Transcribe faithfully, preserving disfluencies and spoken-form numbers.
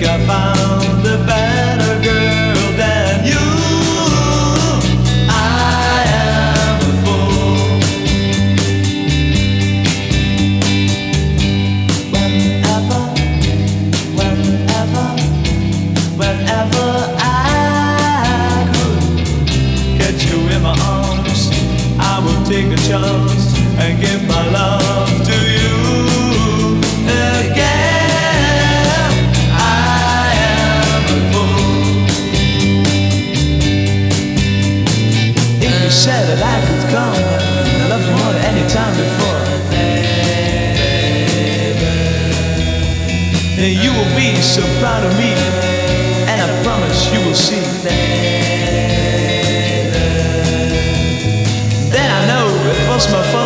think I found a better girl than you. I am a fool. Whenever, whenever, whenever I could catch you in my arms, I will take a chance and give my love to you again. I am a fool. If you said that I could come and love you more than any time before, then you will be so proud of me, and I promise you will see. Then I know it was my fault.